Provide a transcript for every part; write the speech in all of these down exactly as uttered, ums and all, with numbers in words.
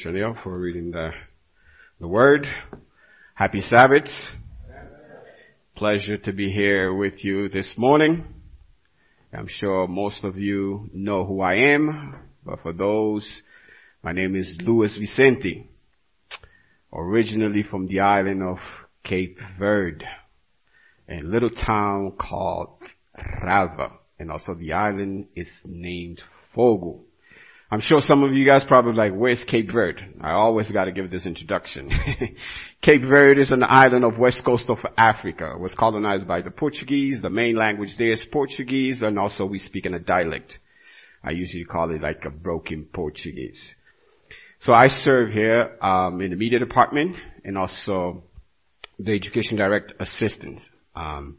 Chanel for reading the, the word. Happy Sabbath. Pleasure to be here with you this morning. I'm sure most of you know who I am, but for those, my name is Luis Vicente, originally from the island of Cape Verde, a little town called Ralva, and also the island is named Fogo. I'm sure some of you guys probably like, where's Cape Verde? I always got to give this introduction. Cape Verde is an island of west coast of Africa. It was colonized by the Portuguese. The main language there is Portuguese, and also we speak in a dialect. I usually call it like a broken Portuguese. So I serve here um, in the media department and also the education direct assistant. Um,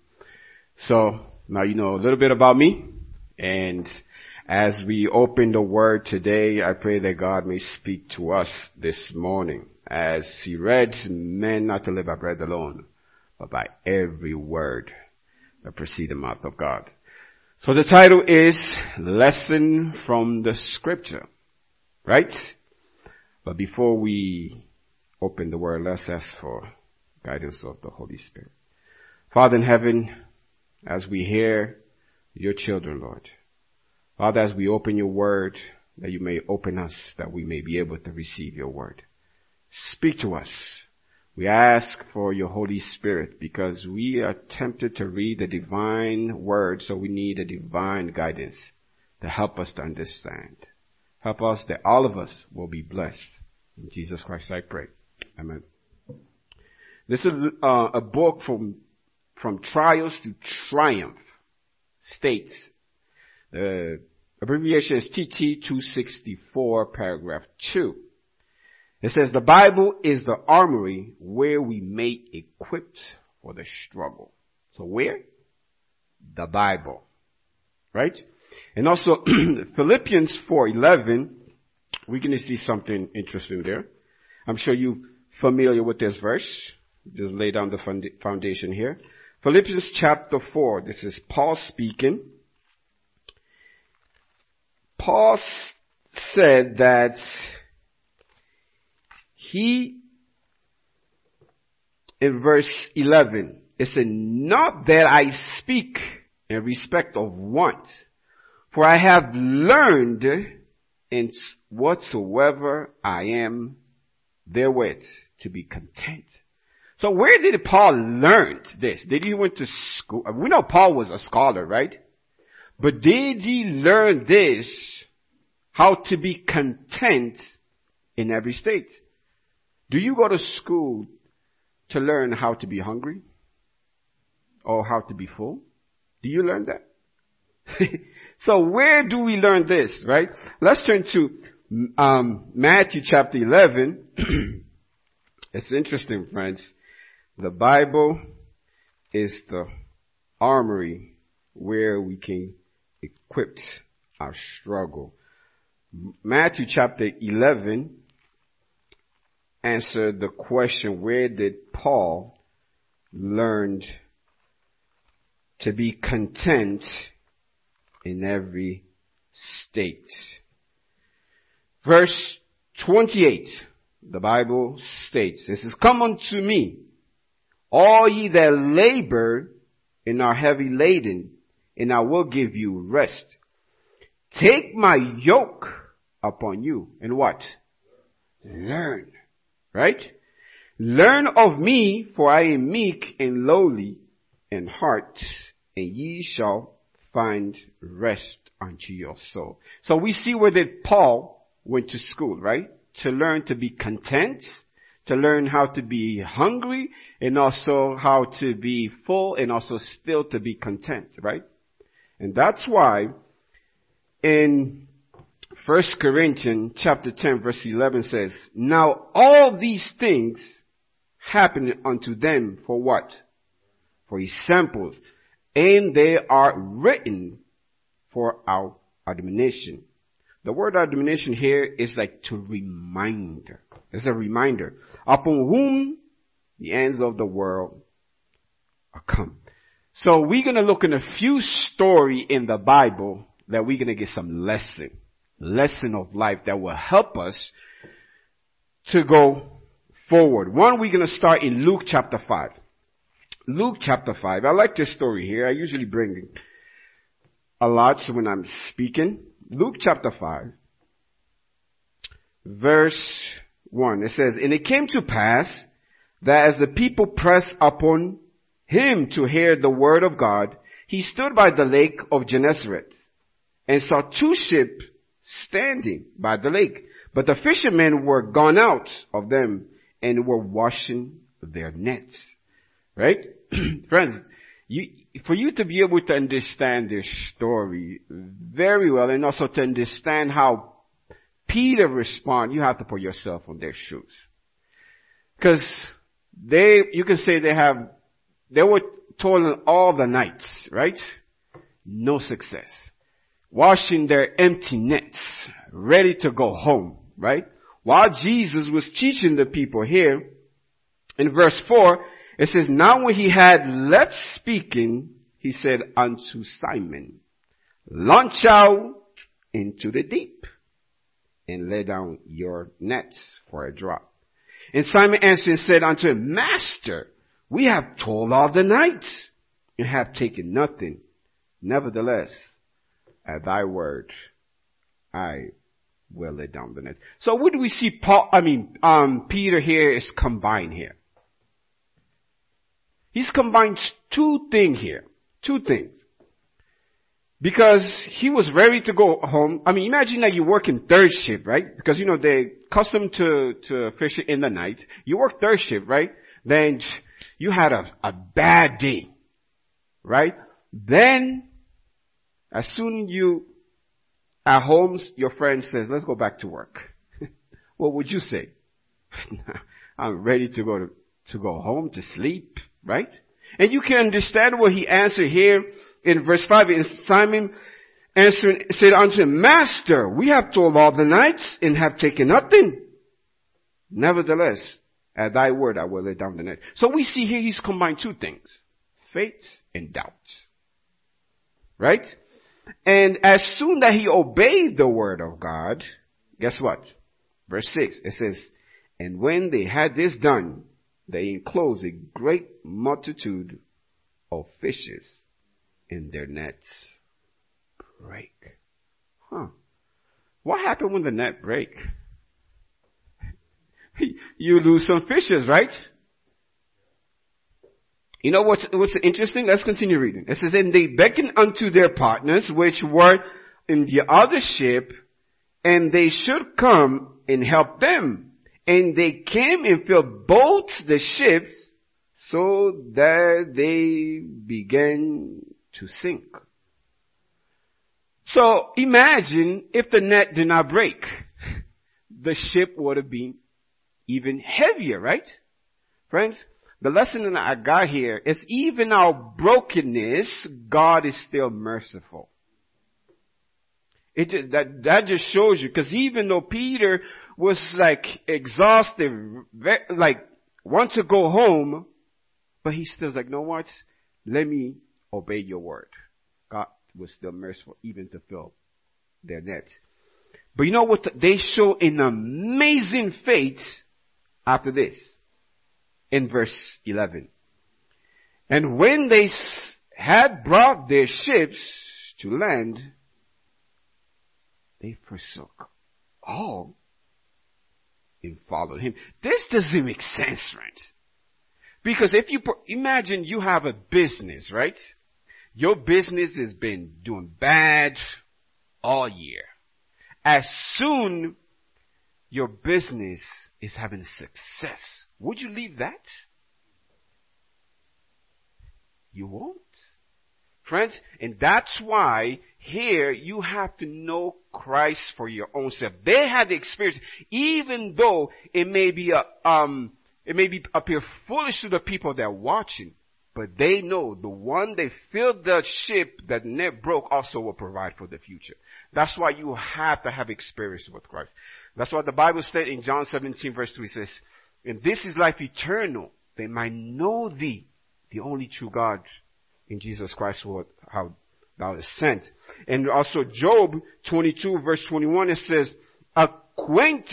so now you know a little bit about me, and as we open the word today, I pray that God may speak to us this morning. As he read, men not to live by bread alone, but by every word that proceeds the mouth of God. So the title is Lesson from the Scripture, right? But before we open the word, let's ask for guidance of the Holy Spirit. Father in heaven, as we hear your children, Lord, Father, as we open your word, that you may open us, that we may be able to receive your word. Speak to us. We ask for your Holy Spirit because we are tempted to read the divine word, so we need a divine guidance to help us to understand. Help us that all of us will be blessed. In Jesus Christ I pray. Amen. This is uh, a book from, from Trials to Triumph states. The abbreviation is T T two sixty-four, paragraph two. It says, the Bible is the armory where we make equipped for the struggle. So where? The Bible. Right? And also, Philippians four eleven, we're going to see something interesting there. I'm sure you're familiar with this verse. Just lay down the foundation here. Philippians chapter four, this is Paul speaking. Paul said that he, in verse eleven, it said, not that I speak in respect of want, for I have learned in whatsoever I am therewith to be content. So where did Paul learn this? Did he went to school? We know Paul was a scholar, right? But did he learn this, how to be content in every state? Do you go to school to learn how to be hungry? Or how to be full? Do you learn that? So where do we learn this, right? Let's turn to um, Matthew chapter eleven. It's interesting, friends. The Bible is the armory where we can equip our struggle. Matthew chapter eleven answered the question, where did Paul learn to be content in every state? Verse twenty-eight, the Bible states, this is, come unto me, all ye that labor and are heavy laden, and I will give you rest. Take my yoke upon you. And what? Learn. Right? Learn of me, for I am meek and lowly in heart, and ye shall find rest unto your soul. So we see where that Paul went to school, right? To learn to be content, to learn how to be hungry, and also how to be full, and also still to be content, right? And that's why in First Corinthians chapter ten verse eleven says, now all these things happen unto them for what? For examples, and they are written for our admonition. The word admonition here is like to remind. It's a reminder upon whom the ends of the world are come. So we're going to look in a few story in the Bible that we're going to get some lesson, lesson of life that will help us to go forward. One, we're going to start in Luke chapter five. Luke chapter five. I like this story here. I usually bring it a lot when I'm speaking. Luke chapter five, verse one. It says, "And it came to pass that as the people pressed upon him to hear the word of God, he stood by the lake of Gennesaret and saw two ships standing by the lake. But the fishermen were gone out of them and were washing their nets." Right? Friends, you, for you to be able to understand this story very well and also to understand how Peter responded, you have to put yourself on their shoes. Because they, you can say they have, they were toiling all the nights, right? No success. Washing their empty nets, ready to go home, right? While Jesus was teaching the people here, in verse four, it says, "Now when he had left speaking, he said unto Simon, Launch out into the deep and lay down your nets for a draught. And Simon answered and said unto him, Master, we have toiled all the night and have taken nothing. Nevertheless, at thy word, I will lay down the net." So what do we see Paul, I mean, um, Peter here is combined here. He's combined two things here. Two things. Because he was ready to go home. I mean, imagine that you work in third shift, right? Because, you know, they're accustomed to, to fishing in the night. You work third shift, right? Then you had a, a bad day, right? Then, as soon you at home, your friend says, "Let's go back to work." What would you say? "I'm ready to go to, to go home to sleep." Right? And you can understand what he answered here in verse five. And Simon answered, said unto him, "Master, we have toiled all the nights and have taken nothing. Nevertheless, at thy word I will lay down the net." So we see here he's combined two things. Faith and doubt. Right? And as soon that he obeyed the word of God, guess what? Verse six, it says, "And when they had this done, they enclosed a great multitude of fishes, and their nets break." Huh. What happened when the net break? You lose some fishes, right? You know what's, what's interesting? Let's continue reading. It says, "And they beckoned unto their partners, which were in the other ship, and they should come and help them. And they came and filled both the ships, so that they began to sink." So imagine if the net did not break. The ship would have been even heavier, right? Friends, the lesson that I got here is even our brokenness, God is still merciful. It just, that, that just shows you, because even though Peter was like exhausted, like want to go home, but he still was like, "No what? Let me obey your word." God was still merciful even to fill their nets. But you know what? They show an amazing faith after this. In verse eleven. "And when they had brought their ships to land, they forsook all and followed him." This doesn't make sense, friends. Because if you imagine you have a business, right? Your business has been doing bad all year. As soon your business is having success, would you leave that? You won't. Friends, and that's why here you have to know Christ for your own self. They had the experience, even though it may be a, um, it may be appear foolish to the people that are watching, but they know the one they filled the ship that net broke also will provide for the future. That's why you have to have experience with Christ. That's what the Bible said in John seventeen verse two. It says, "And this is life eternal, they might know thee, the only true God, in Jesus Christ, who how thou is sent." And also Job twenty-two verse twenty-one, it says, "Acquainted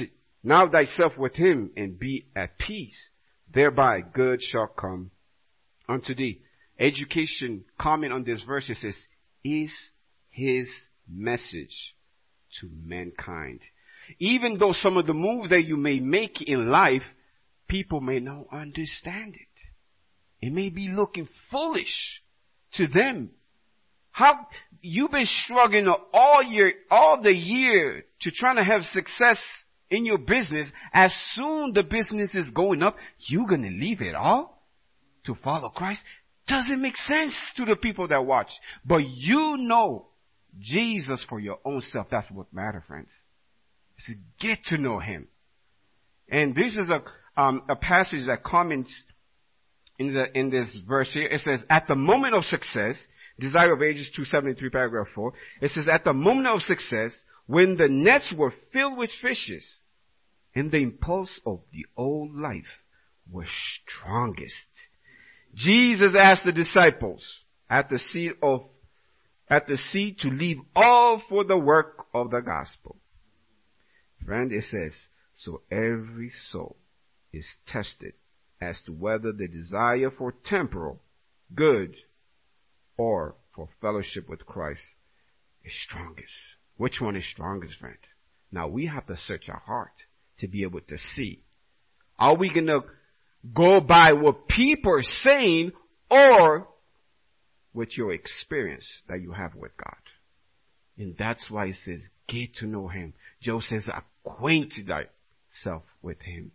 now thyself with him and be at peace. Thereby good shall come unto thee. Education comment on this verse, it says, is his message to mankind. Even though some of the moves that you may make in life, people may not understand it. It may be looking foolish to them. How you've been struggling all year, all the year to trying to have success in your business. As soon the business is going up, you're going to leave it all to follow Christ. Doesn't make sense to the people that watch. But you know Jesus for your own self. That's what matters, friends. It's to get to know him. And this is a, um, a passage that comments in the, in this verse here. It says, at the moment of success, Desire of Ages two seventy-three paragraph four, it says, at the moment of success, when the nets were filled with fishes, and the impulse of the old life was strongest, Jesus asked the disciples at the sea of, at the sea to leave all for the work of the gospel. Friend, it says, so every soul is tested as to whether the desire for temporal good or for fellowship with Christ is strongest. Which one is strongest, friend? Now we have to search our heart to be able to see. Are we going to go by what people are saying or with your experience that you have with God? And that's why it says, get to know him. Joe says, acquaint thyself with him.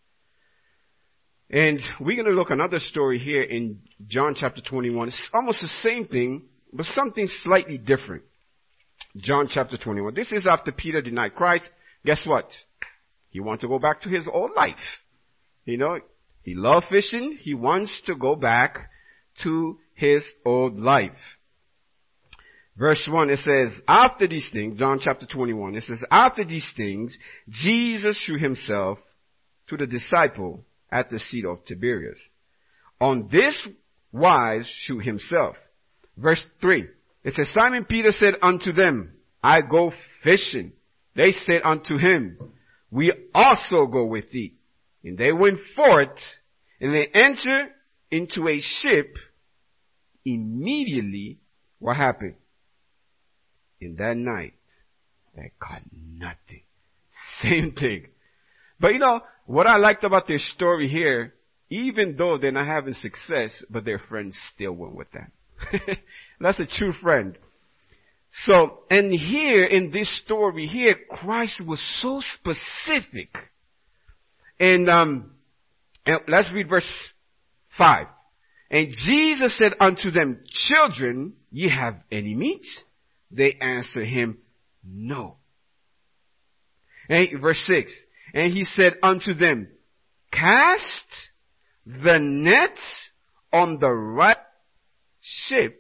And we're going to look another story here in John chapter twenty-one. It's almost the same thing, but something slightly different. John chapter twenty-one. This is after Peter denied Christ. Guess what? He wants to go back to his old life. You know, he loved fishing. He wants to go back to his old life. Verse one, it says, after these things, John chapter twenty-one, it says, after these things, Jesus shewed himself to the disciple at the Sea of Tiberias. On this wise shewed himself. Verse three, it says, Simon Peter said unto them, I go fishing. They said unto him, we also go with thee. And they went forth, and they entered into a ship. Immediately, what happened? In that night, they caught nothing. Same thing. But you know, what I liked about their story here, even though they're not having success, but their friends still went with them. That's a true friend. So, and here in this story here, Christ was so specific. And, um, and let's read verse five. And Jesus said unto them, children, ye have any meat? They answered him, no. And verse six. And he said unto them, cast the net on the right ship,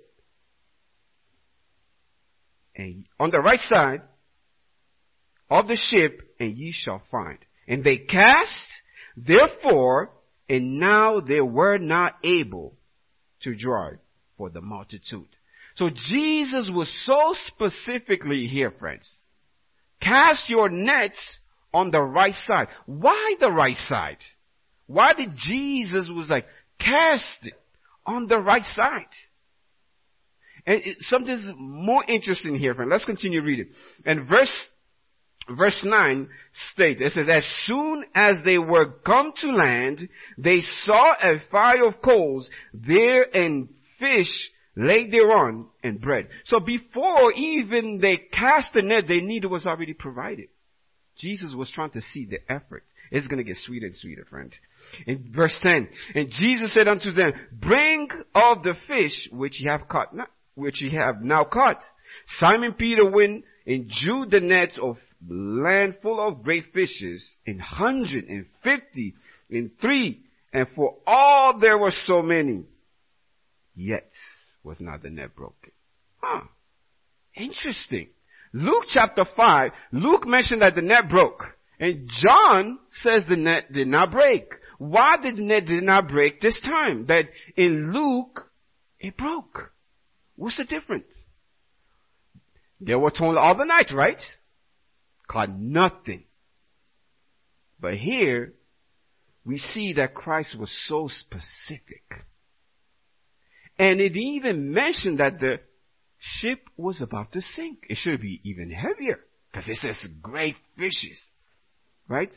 and on the right side of the ship, and ye shall find. And they cast, therefore, and now they were not able to draw it for the multitude. So Jesus was so specifically here, friends. Cast your nets on the right side. Why the right side? Why did Jesus was like, cast it on the right side? And it, something's more interesting here, friend. Let's continue reading. And verse, verse nine states, it says, as soon as they were come to land, they saw a fire of coals there and fish laid thereon and bread. So before even they cast the net, their need was already provided. Jesus was trying to see the effort. It's going to get sweeter and sweeter, friend. In verse ten, and Jesus said unto them, bring of the fish which ye have caught, not, which ye have now caught. Simon Peter went and drew the nets of land full of great fishes, in hundred and fifty, in three, and for all there were so many. Yet was not the net broken. Huh. Interesting. Luke chapter five, Luke mentioned that the net broke. And John says the net did not break. Why did the net did not break this time? That in Luke, it broke. What's the difference? They were told all the night, right? Caught nothing. But here, we see that Christ was so specific. And it even mentioned that the ship was about to sink. It should be even heavier, because it says great fishes. Right?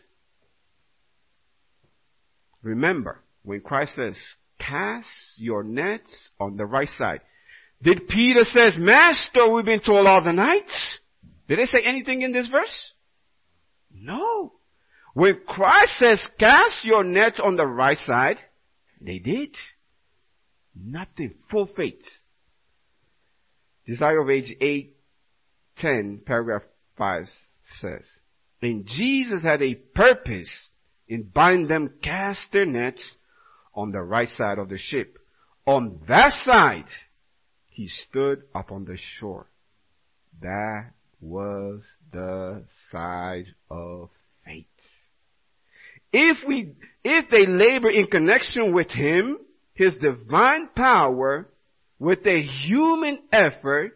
Remember, when Christ says, cast your nets on the right side. Did Peter says, Master, we've been told all the night? Did they say anything in this verse? No. When Christ says, cast your nets on the right side, they did. Nothing. Full faith. Desire of Age eight ten, paragraph five says, and Jesus had a purpose in bind them cast their nets on the right side of the ship. On that side, he stood up on the shore. That was the side of faith. If we, if they labor in connection with him, his divine power, with a human effort,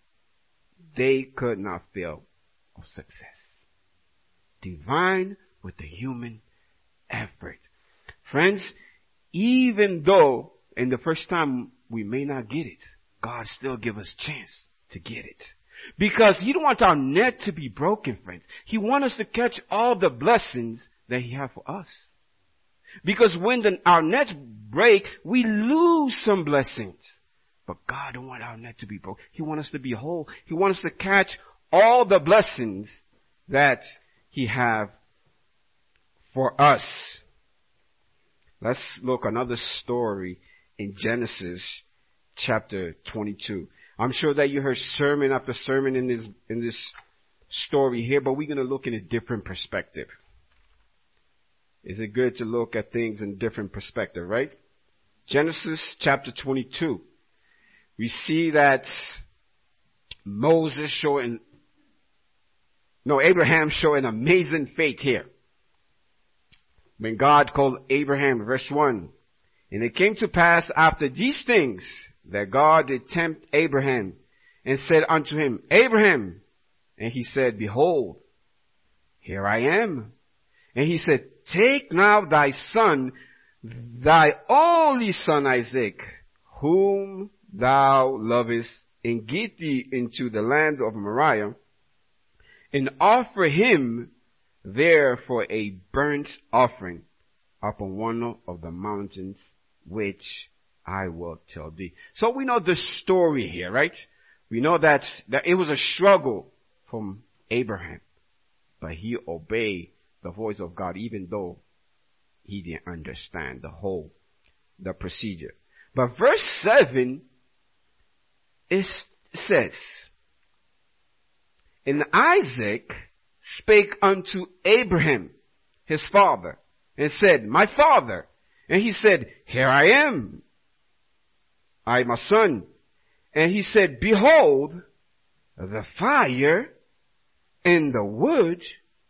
they could not fail of success. Divine with the human effort. Friends, even though in the first time we may not get it, God still give us chance to get it. Because he don't want our net to be broken, friends. He wants us to catch all the blessings that he has for us. Because when the, our nets break, we lose some blessings. But God don't want our net to be broken. He wants us to be whole. He wants us to catch all the blessings that he have for us. Let's look another story in Genesis chapter twenty-two. I'm sure that you heard sermon after sermon in this, in this story here, but we're going to look in a different perspective. Is it good to look at things in different perspective, right? Genesis chapter twenty-two. We see that Moses showing, no, Abraham showing amazing faith here. When God called Abraham, verse one, and it came to pass after these things that God did tempt Abraham and said unto him, Abraham, and he said, behold, here I am. And he said, take now thy son, thy only son Isaac, whom thou lovest, and get thee into the land of Moriah, and offer him there for a burnt offering upon one of the mountains which I will tell thee. So we know the story here, right? We know that, that it was a struggle from Abraham, but he obeyed the voice of God even though he didn't understand the whole, the procedure. But verse seven, it says, and Isaac spake unto Abraham, his father, and said, my father. And he said, here I am, I my son. And he said, behold, the fire and the wood.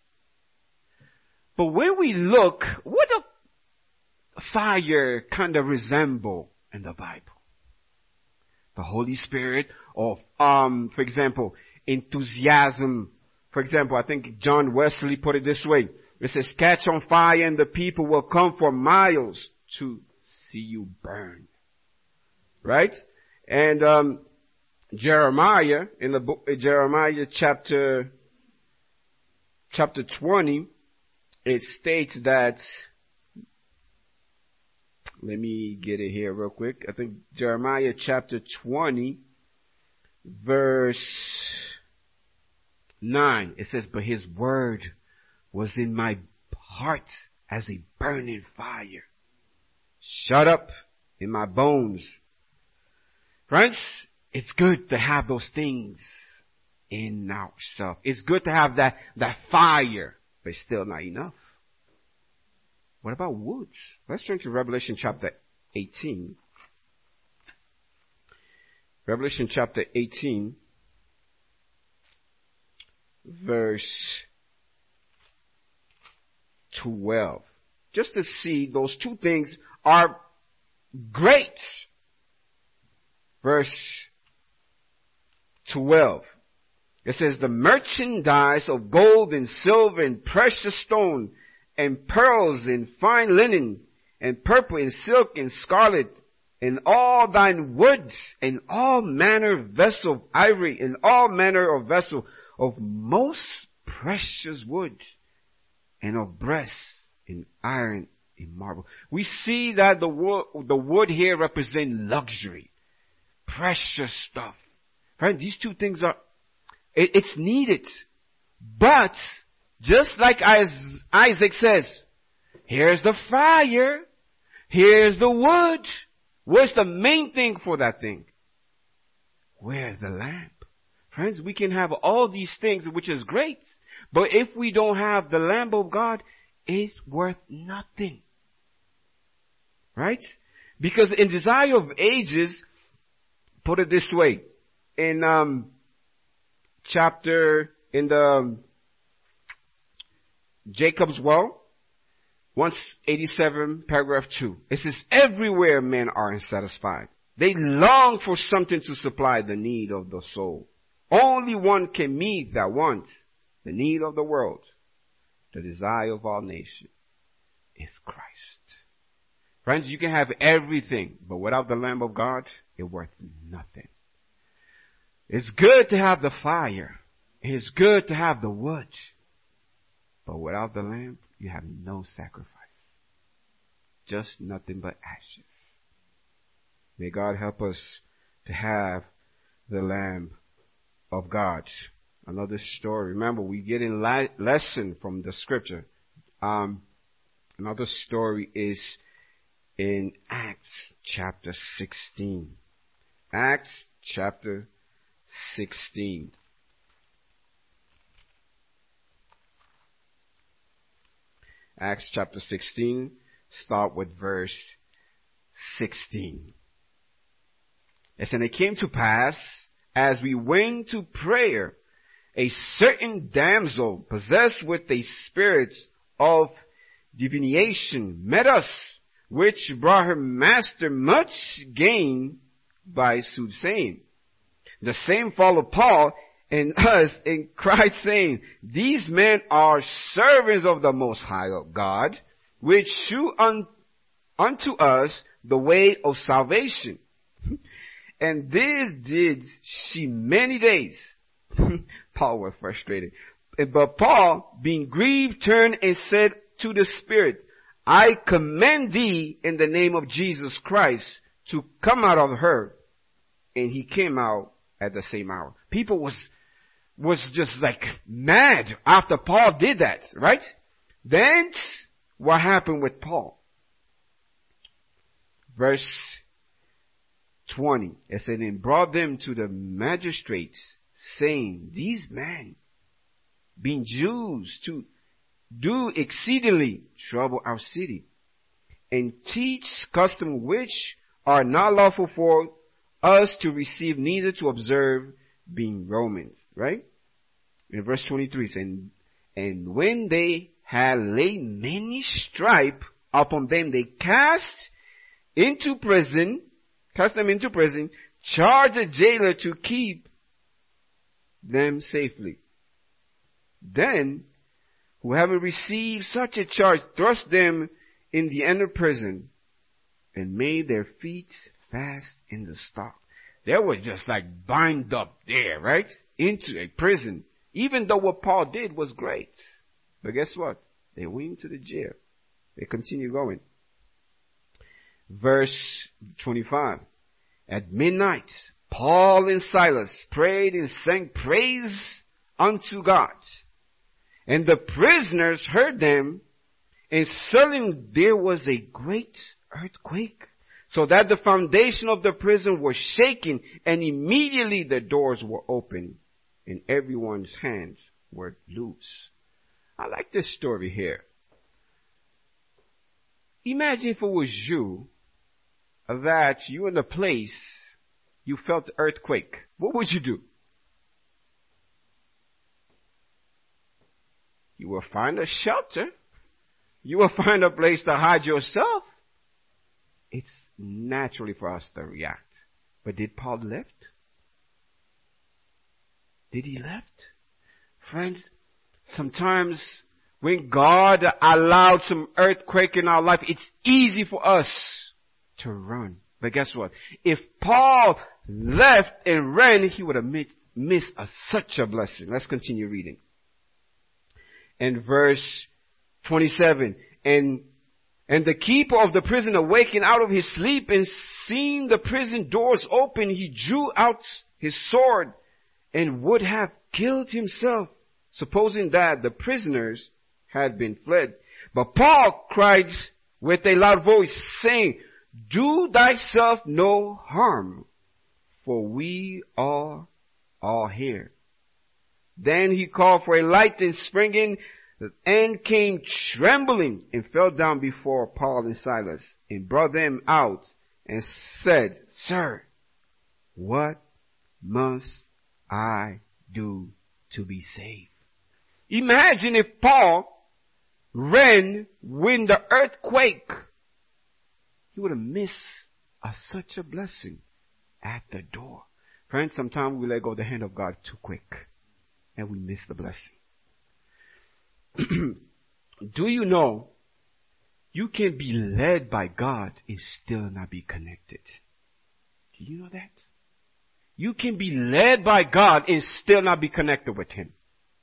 But when we look, what does fire kind of resemble in the Bible? The Holy Spirit, or, um, for example, enthusiasm. For example, I think John Wesley put it this way. It says, catch on fire and the people will come for miles to see you burn. Right? And, um, Jeremiah, in the book, Jeremiah chapter, chapter twenty, it states that, let me get it here real quick. I think Jeremiah chapter twenty, verse nine, it says, but his word was in my heart as a burning fire, shut up in my bones. Friends, it's good to have those things in ourselves. It's good to have that, that fire, but it's still not enough. What about woods? Let's turn to Revelation chapter eighteen. Revelation chapter eighteen, verse twelve. Just to see those two things are great. Verse twelve. It says, the merchandise of gold and silver and precious stone and pearls and fine linen and purple and silk and scarlet and all thine woods and all manner of vessel of ivory and all manner of vessel of most precious wood and of brass and iron and marble. We see that the wood, the wood here represents luxury, precious stuff. Right? These two things are, it, it's needed. But, just like Isaac says, here's the fire, here's the wood. What's the main thing for that thing? Where's the lamp? Friends, we can have all these things, which is great. But if we don't have the Lamb of God, it's worth nothing. Right? Because in Desire of Ages, put it this way, in um, chapter, in the um, Jacob's Well, one eighty-seven, paragraph two, it says, everywhere men are unsatisfied. They long for something to supply the need of the soul. Only one can meet that want, the need of the world, the desire of all nations, is Christ. Friends, you can have everything, but without the Lamb of God, it's worth nothing. It's good to have the fire. It's good to have the wood. But without the Lamb, you have no sacrifice. Just nothing but ashes. May God help us to have the Lamb of God. Another story. Remember, we get in la- lesson from the scripture. Um, another story is in Acts chapter sixteen. Acts chapter sixteen. Acts chapter sixteen, start with verse sixteen. It said, it came to pass, as we went to prayer, a certain damsel possessed with a spirit of divination met us, which brought her master much gain by soothsaying. The same followed Paul and us and cried, saying, these men are servants of the Most High God, which shew un- unto us the way of salvation. And this did she many days. Paul was frustrated. But Paul, being grieved, turned and said to the Spirit, I command thee in the name of Jesus Christ to come out of her. And he came out at the same hour. People was, was just like mad after Paul did that, right? Then, what happened with Paul? Verse twenty, it said, and brought them to the magistrates, saying, these men, being Jews, to do exceedingly trouble our city, and teach customs which are not lawful for us to receive, neither to observe, being Romans. Right? In verse twenty-three, saying, and when they had laid many stripe upon them, they cast into prison, cast them into prison, charged a jailer to keep them safely. Then, who having received such a charge, thrust them in the inner prison, and made their feet fast in the stock. They were just like bind up there, right? Into a prison. Even though what Paul did was great. But guess what? They went into the jail. They continue going. Verse twenty-five. At midnight, Paul and Silas prayed and sang praise unto God. And the prisoners heard them, and suddenly there was a great earthquake, so that the foundation of the prison was shaken, and immediately the doors were opened, and everyone's hands were loose. I like this story here. Imagine if it was you, that you in a place, you felt the earthquake. What would you do? You will find a shelter. You will find a place to hide yourself. It's naturally for us to react. But did Paul left? Did he left? Friends, sometimes when God allowed some earthquake in our life, it's easy for us to run. But guess what? If Paul left and ran, he would have missed a, such a blessing. Let's continue reading. In verse twenty-seven, and and the keeper of the prison awakened out of his sleep and seeing the prison doors open, he drew out his sword and would have killed himself, supposing that the prisoners had been fled. But Paul cried with a loud voice, saying, do thyself no harm, for we are all here. Then he called for a light and sprang in and came trembling and fell down before Paul and Silas and brought them out and said, Sir, what must I do to be saved? Imagine if Paul ran when the earthquake. He would have missed a, such a blessing at the door. Friends, sometimes we let go of the hand of God too quick and we miss the blessing. Do you know you can be led by God and still not be connected? Do you know that? You can be led by God and still not be connected with Him.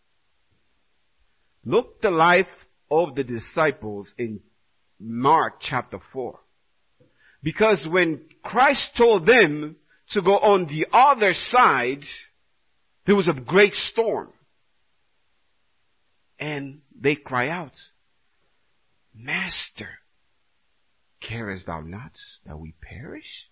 Look the life of the disciples in Mark chapter four. Because when Christ told them to go on the other side, there was a great storm. And they cry out, Master, carest thou not that we perish?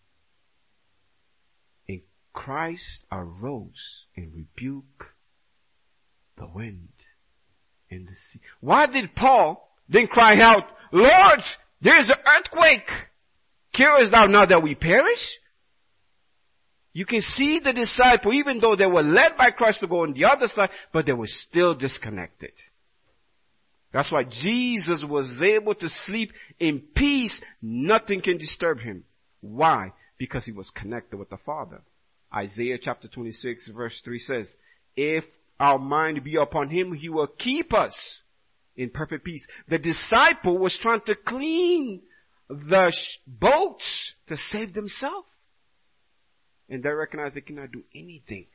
And Christ arose and rebuked the wind and the sea. Why did Paul then cry out, Lord, there is an earthquake. Carest thou not that we perish? You can see the disciples, even though they were led by Christ to go on the other side, but they were still disconnected. That's why Jesus was able to sleep in peace. Nothing can disturb him. Why? Because he was connected with the Father. Isaiah chapter twenty-six verse three says, if our mind be upon him, he will keep us in perfect peace. The disciple was trying to clean the sh- boats to save themselves. And they recognize they cannot do anything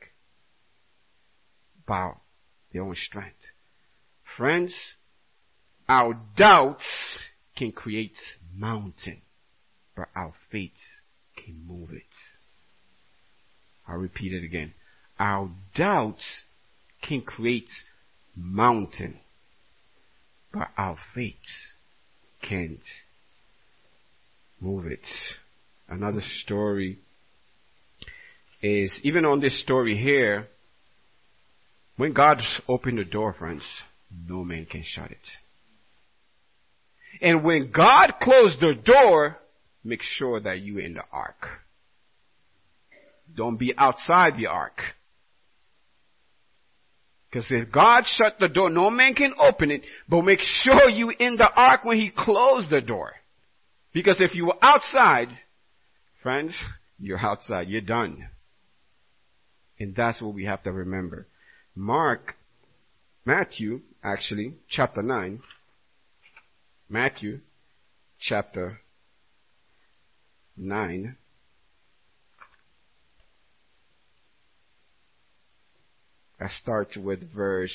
by their own strength. Friends, our doubts can create mountain, but our faith can move it. I'll repeat it again. Our doubts can create mountain, but our faith can't move it. Another story is, even on this story here, when God opened the door, friends, no man can shut it. And when God closed the door, make sure that you're in the ark. Don't be outside the ark. Because if God shut the door, no man can open it, but make sure you're in the ark when He closed the door. Because if you were outside, friends, you're outside, you're done. And that's what we have to remember. Mark, Matthew, actually, chapter nine. Matthew, chapter nine. I start with verse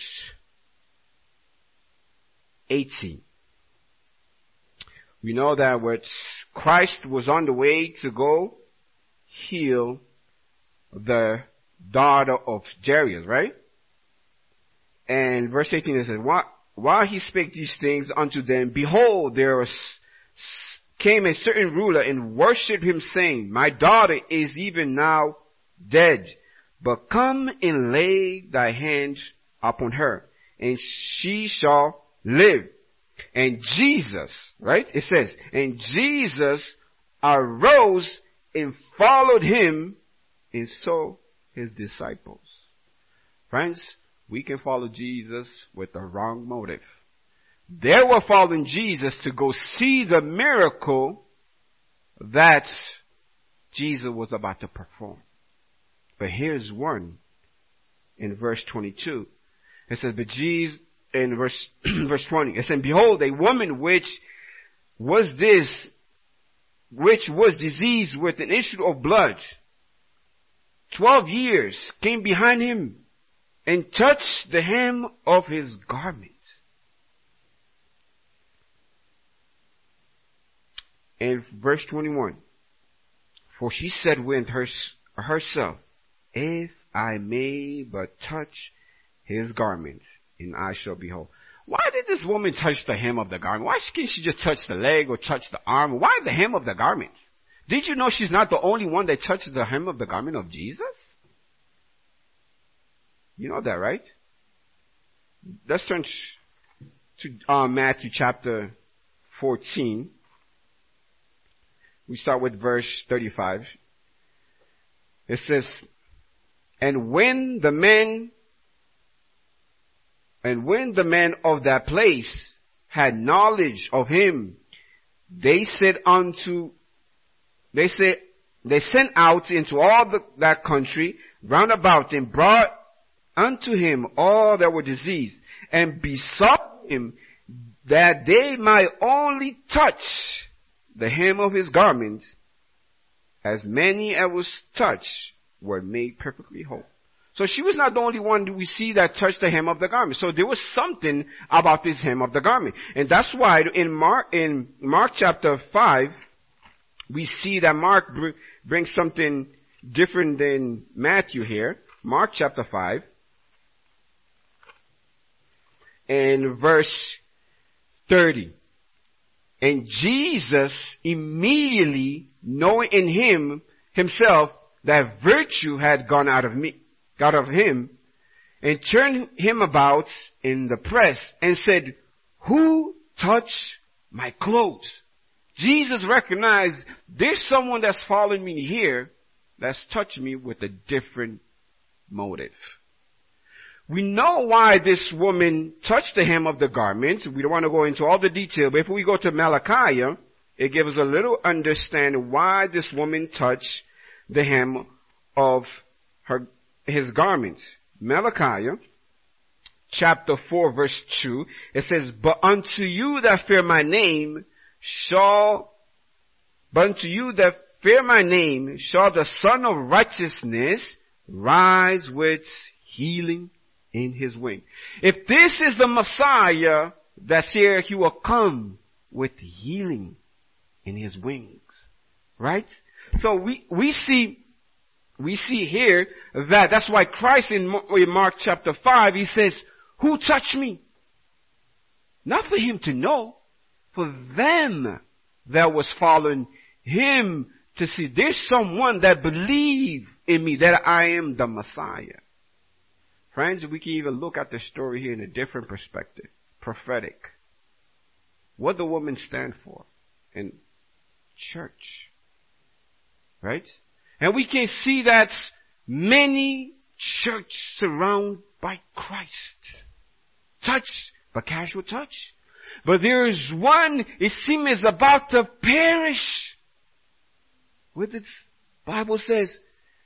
eighteen. We know that what Christ was on the way to go heal the daughter of Jairus, right? And verse eighteen it says, while he spake these things unto them, behold, there was, came a certain ruler and worshipped him, saying, my daughter is even now dead, but come and lay thy hand upon her, and she shall live. And Jesus, right? It says, and Jesus arose and followed him, and so his disciples. Friends, we can follow Jesus with the wrong motive. They were following Jesus to go see the miracle that Jesus was about to perform. But here's one in verse twenty-two. It says, but Jesus, in verse, verse twenty. It said, behold, a woman which was this, which was diseased with an issue of blood, twelve years, came behind him and touched the hem of his garment. And verse twenty-one, for she said within her, herself, if I may but touch his garment, and I shall be whole. Why did this woman touch the hem of the garment? Why can't she just touch the leg or touch the arm? Why the hem of the garment? Did you know she's not the only one that touches the hem of the garment of Jesus? You know that, right? Let's turn to uh, Matthew chapter fourteen. We start with verse thirty-five. It says, and when the men, and when the men of that place had knowledge of him, they said unto, they said, they sent out into all the, that country round about and brought unto him all that were diseased, and besought him that they might only touch the hem of his garment. As many as was touched were made perfectly whole. So she was not the only one we see that touched the hem of the garment. So there was something about this hem of the garment. And that's why in Mark, in Mark chapter five, we see that Mark br- brings something different than Matthew here. Mark chapter five. And verse thirty. And Jesus immediately, knowing in him, himself, that virtue had gone out of me, out of him, and turned him about in the press, and said, who touched my clothes? Jesus recognized there's someone that's following me here that's touched me with a different motive. We know why this woman touched the hem of the garment. We don't want to go into all the detail, but if we go to Malachi, it gives us a little understanding why this woman touched the hem of her, his garment. Malachi, chapter four, verse two, it says, but unto you that fear my name shall, but unto you that fear my name shall the Son of Righteousness rise with healing in his wing. If this is the Messiah that's here, he will come with healing in his wings. Right? So we, we see, we see here that that's why Christ in, in Mark chapter five, he says, who touched me? Not for him to know, for them that was following him to see there's someone that believe in me, that I am the Messiah. Friends, we can even look at the story here in a different perspective. Prophetic. What the woman stand for in church. Right? And we can see that many churches surrounded by Christ. Touch, but casual touch. But there is one, it seems, is about to perish. What the Bible says,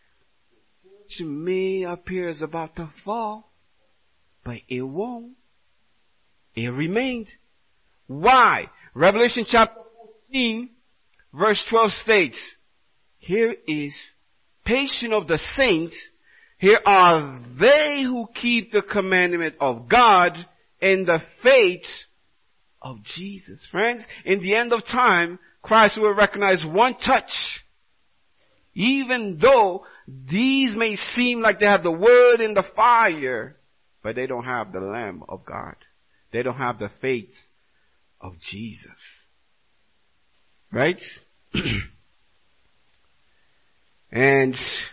to me appear as about to fall, but it won't. It remained. Why? Revelation chapter fourteen, verse twelve states, here is patience of the saints. Here are they who keep the commandment of God and the faith of Jesus. Friends, in the end of time, Christ will recognize one touch. Even though these may seem like they have the word in the fire, but they don't have the Lamb of God. They don't have the faith of Jesus. Right? And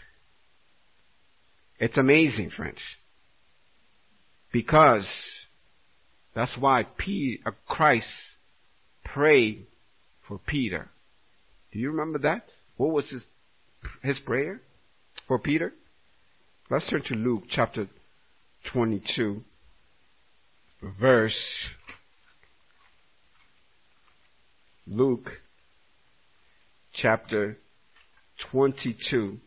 it's amazing, friends. Because that's why Peter, Christ prayed for Peter. Do you remember that? What was his his prayer for Peter? Let's turn to Luke chapter twenty-two, verse Luke chapter twenty-two,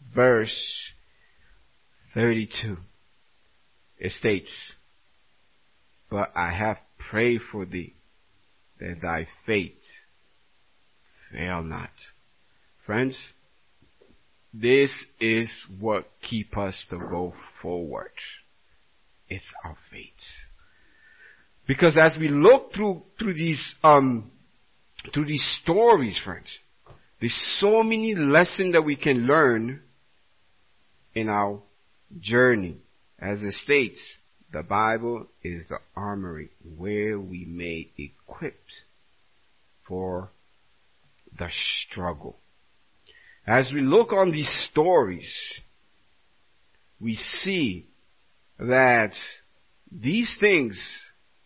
verse thirty-two. It states, but I have prayed for thee, that thy faith fail not. Friends, this is what keeps us to go forward. It's our faith. Because as we look through, through these, um, through these stories, friends, there's so many lessons that we can learn in our journey. As it states, the Bible is the armory where we may equipped for the struggle. As we look on these stories, we see that these things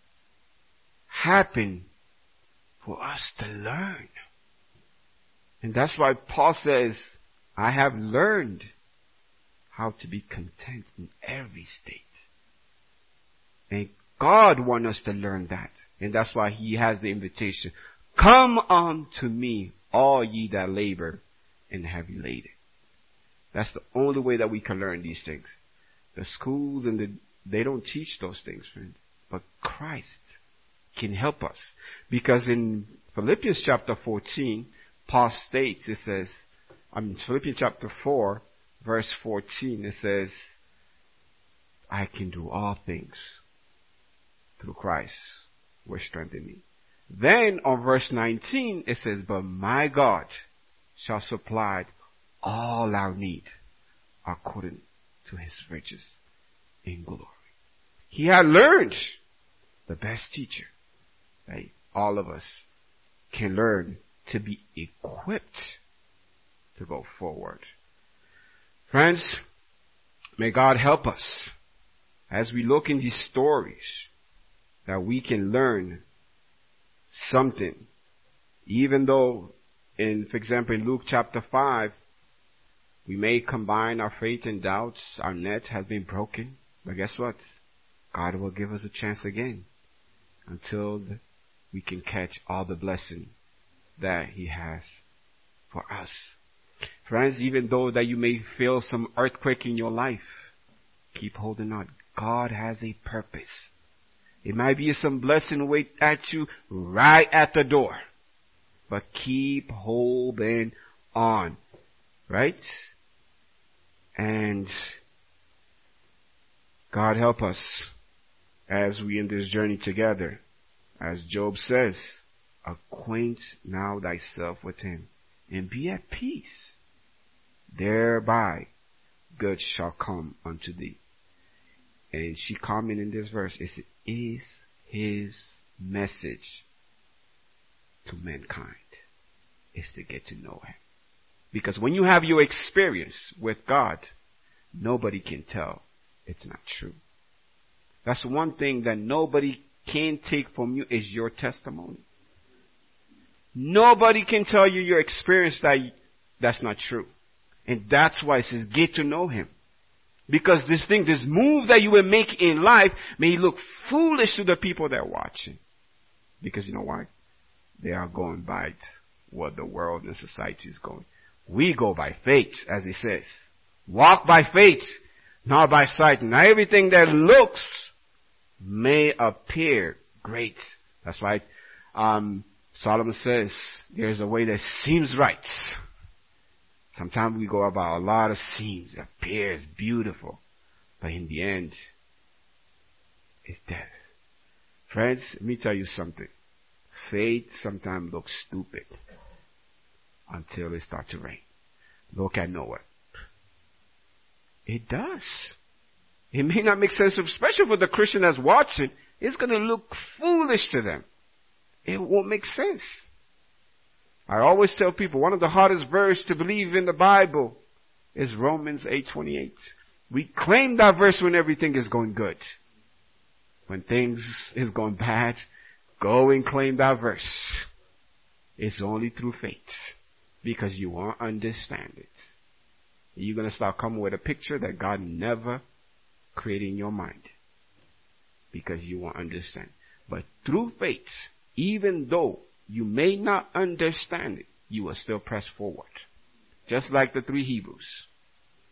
happen for us to learn. And that's why Paul says, I have learned how to be content in every state. And God wants us to learn that. And that's why He has the invitation. Come unto me, all ye that labor and heavy laden. That's the only way that we can learn these things. The schools and the, they don't teach those things, friend. But Christ can help us. Because in Philippians chapter fourteen, Paul states, it says, I mean Philippians chapter four, verse fourteen, it says, I can do all things through Christ which strengthen me. Then on verse nineteen, it says, but my God shall supply all our need according to His riches in glory. He had learned, the best teacher, that all of us can learn to be equipped to go forward. Friends, may God help us as we look in these stories that we can learn something. Even though, in, for example, in Luke chapter five, we may combine our faith and doubts, our net has been broken, but guess what? God will give us a chance again until the, we can catch all the blessing that He has for us. Friends, even though that you may feel some earthquake in your life, keep holding on. God has a purpose. It might be some blessing wait at you right at the door, but keep holding on, right? And God help us as we in this journey together. As Job says, acquaint now thyself with Him and be at peace. Thereby good shall come unto thee. And she commented in this verse, it is His message to mankind is to get to know Him. Because when you have your experience with God, nobody can tell it's not true. That's one thing that nobody can take from you is your testimony. Nobody can tell you your experience that that's not true. And that's why it says get to know Him. Because this thing, this move that you will make in life may look foolish to the people that are watching. Because you know why? They are going by what the world and society is going. We go by faith, as it says. Walk by faith, not by sight. Now everything that looks may appear great. That's why um, Solomon says there's a way that seems right. Sometimes we go about a lot of scenes. It appears beautiful. But in the end, it's death. Friends, let me tell you something. Faith sometimes looks stupid until it starts to rain. Look at Noah. It does. It may not make sense, especially for the Christian that's watching. It's going to look foolish to them. It won't make sense. I always tell people one of the hardest verses to believe in the Bible is Romans eight twenty-eight. We claim that verse when everything is going good. When things is going bad, go and claim that verse. It's only through faith. Because you won't understand it. You're going to start coming with a picture that God never created in your mind. Because you won't understand. But through faith, even though you may not understand it, you will still press forward. Just like the three Hebrews.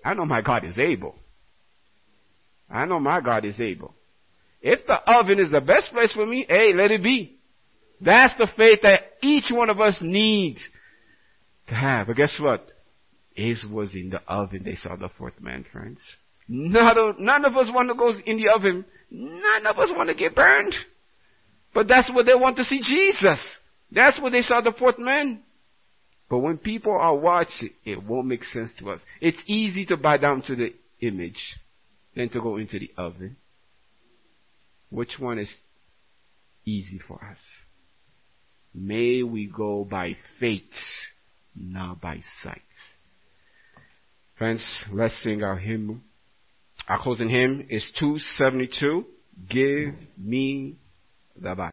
I know my God is able. I know my God is able. If the oven is the best place for me, hey, let it be. That's the faith that each one of us needs to have. But guess what? His was in the oven. They saw the fourth man, friends. None of, none of us want to go in the oven. None of us want to get burned. But that's what they want to see Jesus. That's what they saw the fourth man. But when people are watching, it won't make sense to us. It's easy to bow down to the image than to go into the oven. Which one is easy for us? May we go by faith, not by sight. Friends, let's sing our hymn. Our closing hymn is two seventy-two. Give me the Bible.